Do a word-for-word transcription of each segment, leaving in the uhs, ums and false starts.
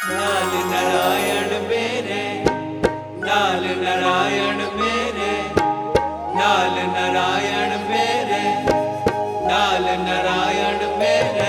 नाल नारायण मेरे, नाल नारायण मेरे, नाल नारायण मेरे, नाल नारायण मेरे।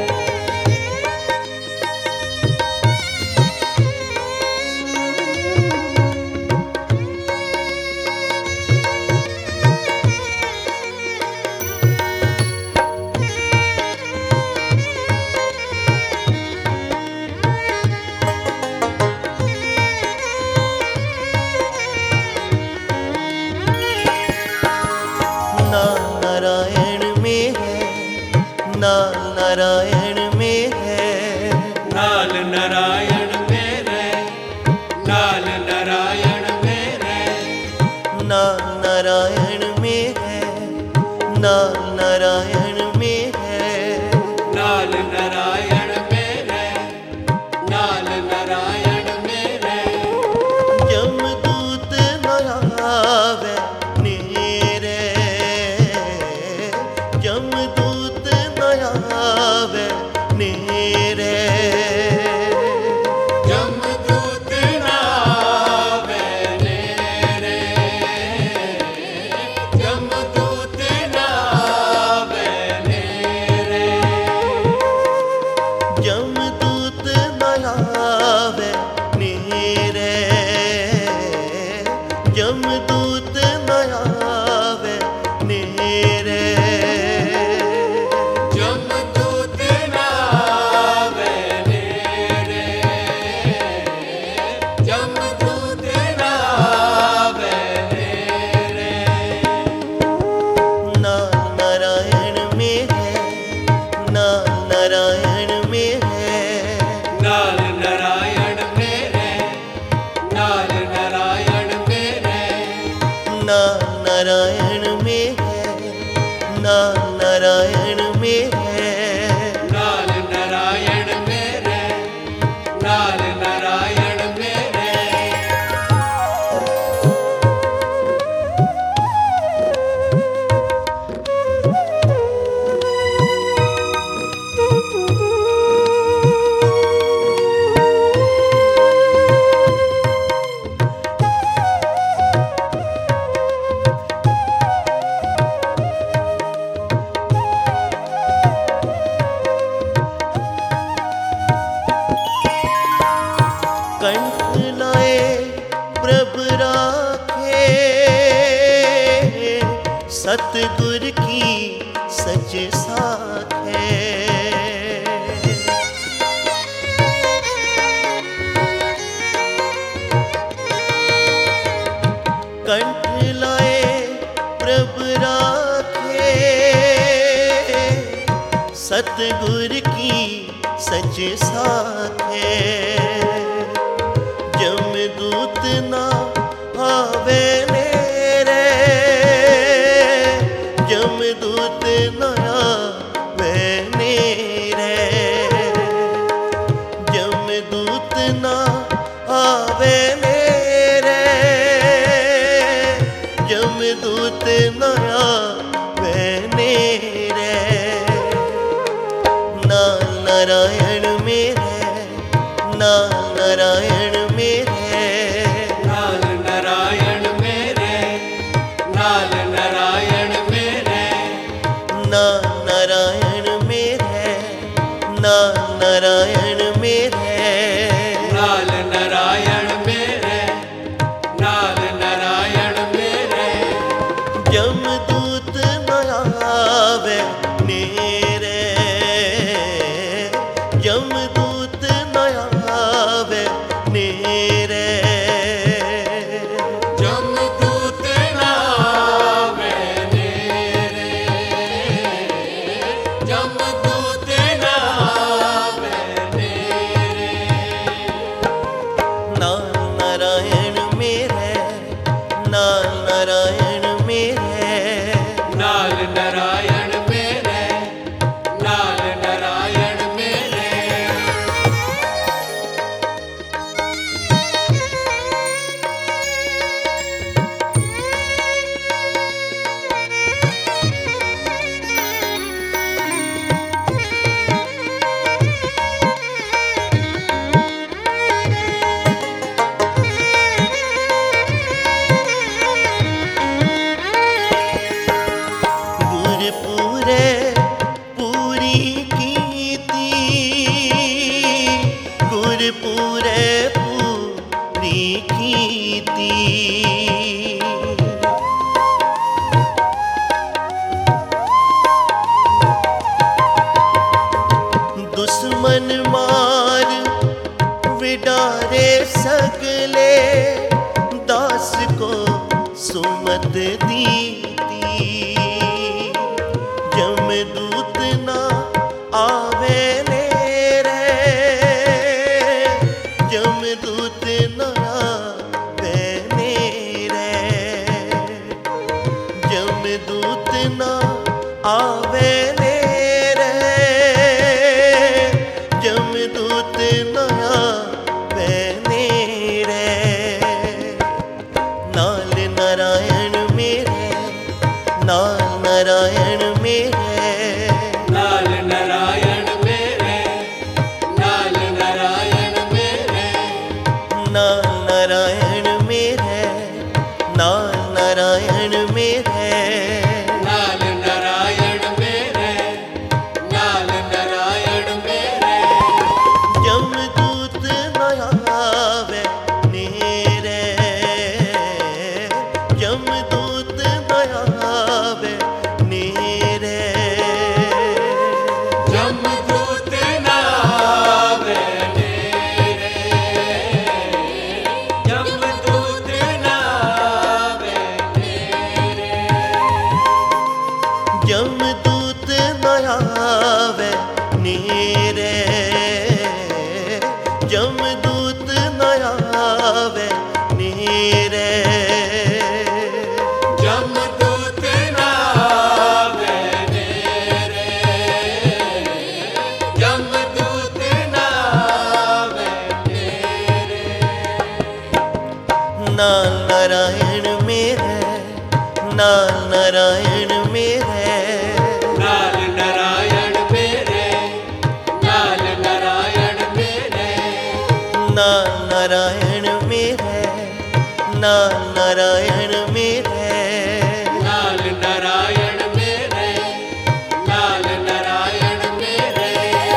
नारायण में है, नाल नारायण मेरे, नाल नारायण मेरे, नाल नारायण में है, नाल नारायण में है, नाल नारायण मेरे, नाल नारायण मेरे। जमदूत न आवे नेरे, जमदूत आवे नेरे, जमदूत ना आवे नेरे, जमदूत ना आवे नेरे, जमदूत न आवे नेरे, जमदूत न आवे नेरे। नारायण में है, नाल नारायण मेरे, नाल नारायण मेरे, नाल नारायण में है, नाल नारायण में है, नाल नारायण मेरे, नाल नारायण मेरे। कंठ लाए प्रभ राखे, सतगुर की सच साखे। कंठ लाए प्रभ राखे, सतगुर की सच साखे। जमदूत ना आवे नेरे, जमदूत ना आवे नेरे, जमदूत ना आवे नेरे, जमदूत ना आवे नेरे। नाल नारायण मेरे, नाल नारायण मेरे, नाल नारायण मेरे, नाल नारायण मेरे, नाल नारायण मेरे, नाल नारायण मेरे। नाल नारायण मेरे, नाल नारायण मेरे। जमदूत न आवे नेरे, जमदूत न आवे नेरे, जमदूत ना आवे नेरे, जमदूत ना आवे नेरे। नाल नारायण मेरे, नाल नारायण मेरे, नाल नारायण मेरे, नाल नारायण मेरे। डारे सगले दास को सुमत दीती। यमदूत ना आवे नेरे, यमदूत ना आवे नेरे, यमदूत ना आवे नेरे, यमदूत ना आवे नेरे। नाल नारायण मेरे, नाल नारायण मेरे, नाल नारायण मेरे, नाल नारायण मेरे, नाल नारायण मेरे, नाल नारायण मेरे। नाल नारायण मेरे, नाल नारायण मेरे। यमदूत न आवे नेरे, यमदूत न आवे नेरे, यमदूत ना आवे नेरे, यमदूत ना आवे नेरे, यमदूत न आवे नेरे, यमदूत न आवे नेरे। यमदूत ना आवे नेरे, यमदूत ना आवे नेरे। नाल नारायण मेरे, नाल नारायण मेरे, नाल नारायण मेरे, नाल नारायण मेरे, नाल नारायण मेरे, नाल नारायण मेरे। नाल नारायण मेरे, नाल नारायण मेरे।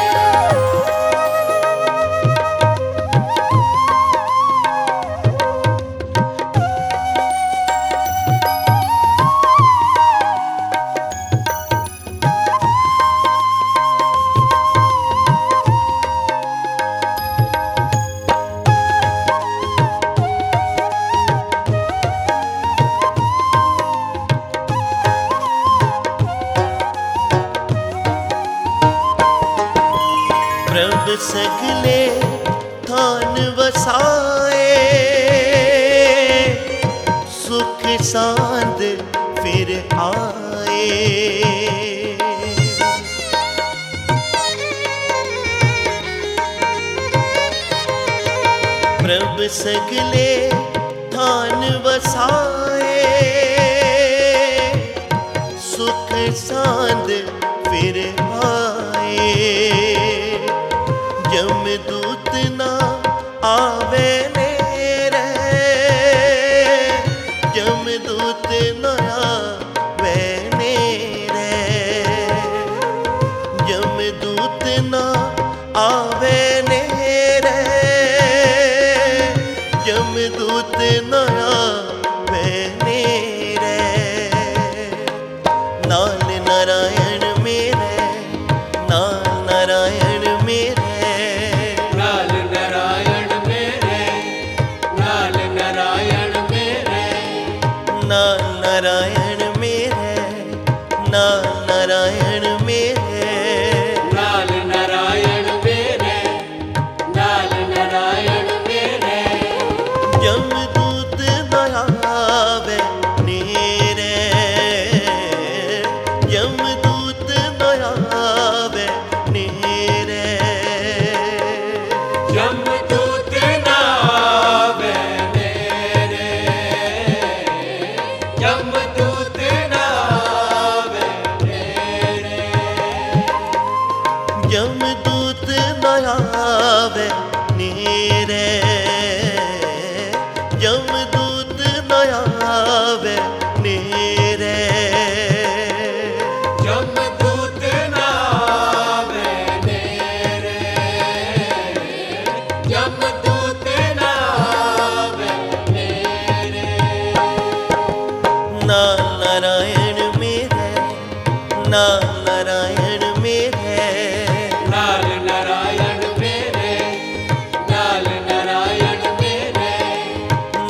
प्रभ सगले थान वसाए, सुख सांद फिर आए। प्रभ सगले थान वसाए, सुख सांद फिर आए। यमदूत ना आवे नेरे, यमदूत ना आवे नेरे, यमदूत ना आवे नेरे, यमदूत ना आवे नेरे। नाल नारायण मेरे, नाल नारायण मेरे, नाल नारायण मेरे, नाल नारायण मेरे, नाल नारायण मेरे, नाल नारायण मेरे। नाल नारायण मेरे, नाल नारायण मेरे। यमदूत न आवे नेरे, यमदूत न आवे नेरे, यमदूत ना आवे नेरे, यमदूत ना आवे नेरे, यमदूत न आवे नेरे, यमदूत न आवे नेरे। यमदूत ना आवे नेरे, यमदूत ना आवे नेरे। नाल नारायण मेरे, नाल नारायण मेरे, नाल नारायण मेरे, नाल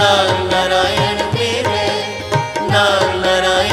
नाल नारायण मेरे नाल नारायण